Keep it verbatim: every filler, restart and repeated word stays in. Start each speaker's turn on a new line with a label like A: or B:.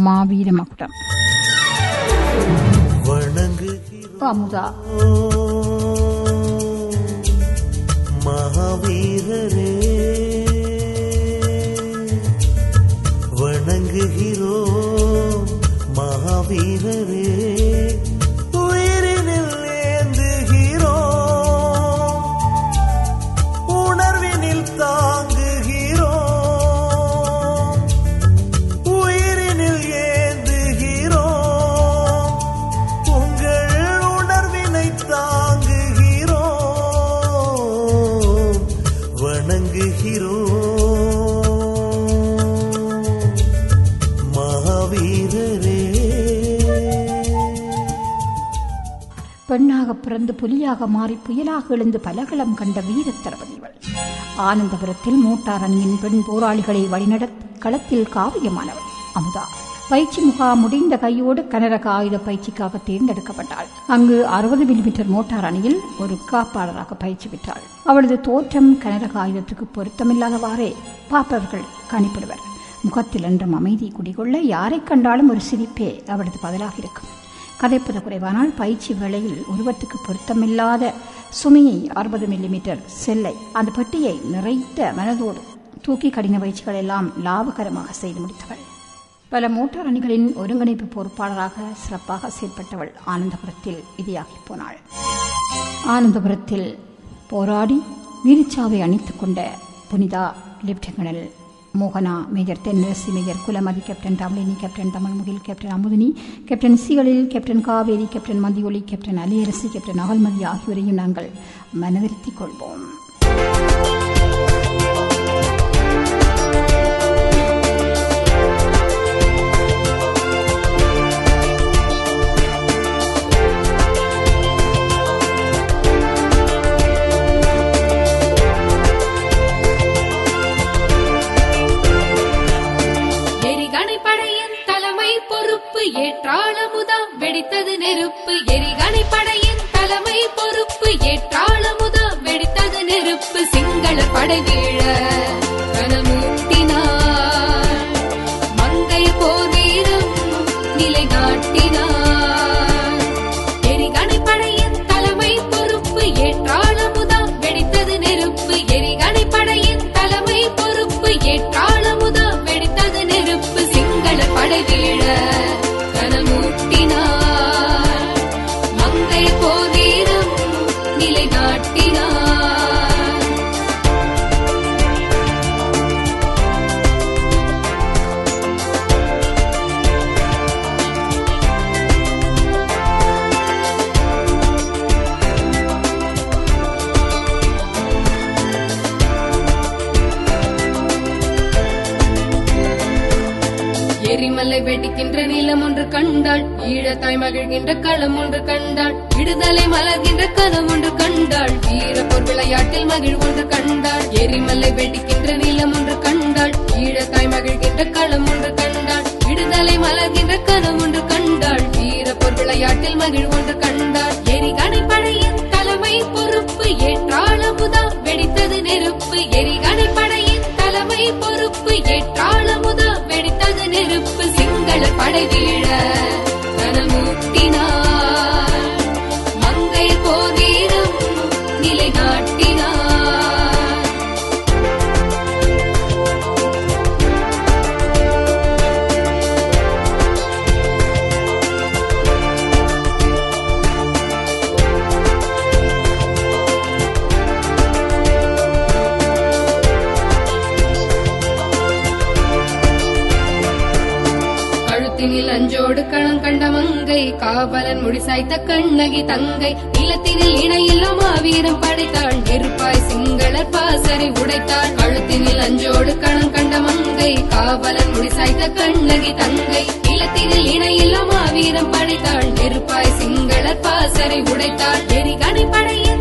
A: மாவீர மகுடம். அமுதா
B: மகாவீரரே வணங்குகிறோ மகாவீரரே உயிரினில் ஏந்துகிறோ உணர்வினில் தாங்குகிறோ உயிரினில் ஏந்துகிறோ உங்கள் உணர்வினை தாங்குகிறோ வணங்குகிறோ
A: பெண்ணாக பிறந்து புலியாக மாறி புயலாக எழுந்து பலகளம் கண்ட வீர தளபதிகள். ஆனந்தபுரத்தில் மோட்டார் அணியின் பெண் போராளிகளை வழிநடத்தி களத்தில் காவியமானவள் அமுதா. பயிற்சி முகாம் முடிந்த கையோடு கனரக ஆயுத பயிற்சிக்காக தேர்ந்தெடுக்கப்பட்டாள். அங்கு அறுபது மில்லிமீட்டர் மோட்டார் அணியில் ஒரு காப்பாளராக பயிற்சி பெற்றாள். அவளது தோற்றம் கனரக ஆயுதத்துக்கு பொருத்தமில்லாதவாறே பார்ப்பவர்கள் கணிப்பிடுவர். முகத்தில் என்றும் அமைதி குடிகொள்ள யாரை கண்டாலும் ஒரு சிரிப்பே அவளது பதிலாக இருக்கும். கதைப்பது குறைவானால் பயிற்சி வேளையில் உருவத்துக்கு பொருத்தமில்லாத சுமையை அறுபது மில்லிமீட்டர் செல்லை அந்த பெட்டியை நிறைத்த மனதோடு தூக்கி கடின பயிற்சிகள் எல்லாம் லாபகரமாக செய்து முடித்தவள். பல மோட்டார் அணிகளின் ஒருங்கிணைப்பு பொறுப்பாளராக சிறப்பாக செயல்பட்டவள் ஆனந்தபுரத்தில் இதியாகி போனாள். ஆனந்தபுரத்தில் போராடி வீரச்சாவை அணித்துக் கொண்ட புனிதா லெப்டினல் மோகனா, major Thennarasi, major Kulamathi, captain Thamizhini, captain Thamizhmugil, captain Amuthini, captain Sikalil, captain Kaveri, captain Mathiyoli, captain Aliyarasi, captain Agalmathi ஆகியோரையும் நாங்கள் மனதிருத்திக் கொள்வோம்.
C: ஏற்றாளமுதா வெடித்தது நெருப்பு. எரிகணை படையின் தலைமை பொறுப்பு. ஏற்றாளமுதா வெடித்தது நெருப்பு. சிங்கள படை வீழ கனமூட்டினார். மங்கைய போர் வீரம் நிலை நாட்டினார். எரிகணை படையின் தலைமை பொறுப்பு. ஏற்றாளமுதா வெடித்தது நெருப்பு. எரிகணை படையின் தலைமை பொறுப்பு. ஏற்றாளமுதா வெடித்தது நெருப்பு. சிங்கள படை வீழ கனமூட்டினார். மங்கை போர் வீரம் நிலை நாட்டினார். எரிமலை வெடிக்கின்ற நிலம் ஒன்று கண்டாள். ஈழத்தாய் மகிழ்கின்ற களம் ஒன்று கண்டாள். விடுதலை மலர்கின்ற கனம் ஒன்று கண்டாள். வீரப்போர் விளையாட்டில் மகிழ் ஒன்று கண்டாள். எரிமலை வெடிக்கின்ற நிலம் ஒன்று கண்டாள். ஈழத்தாய் மகிழ்கின்ற களம் ஒன்று கண்டாள். விடுதலை மலர்கின்ற கனம் ஒன்று கண்டாள். வீரப்போர் விளையாட்டில் மகிழ் ஒன்று கண்டாள். எரிகணை படையின் தலைமை பொறுப்பு. ஏற்றாளமுதா வெடித்தது நெருப்பு. எரிகணை படையின் தலைமை பொறுப்பு. ஏற்றாளமுதா வெடித்தது நெருப்பு. சிங்கள படை வீழ கனமூட்டினார். மங்கை போர் வீரம் நிலை நாட்டினார். அஞ்சோடு களம் கண்ட மங்கை காவலன் முடிசாய்த்த கண்ணகி தங்கை. நிலத்தினில் இணையில்லா மாவீரம் படைத்தாள். நெருப்பாய் சிங்களர் பாசறை உடைத்தாள். கழுத்தினில் அஞ்சோடு களம் கண்ட மங்கை காவலன் முடிசாய்த்த கண்ணகி தங்கை. நிலத்தினில் இணையில்லா மாவீரம் படைத்தாள். நெருப்பாய் சிங்களர் பாசறை உடைத்தாள். எரிகணை படையின்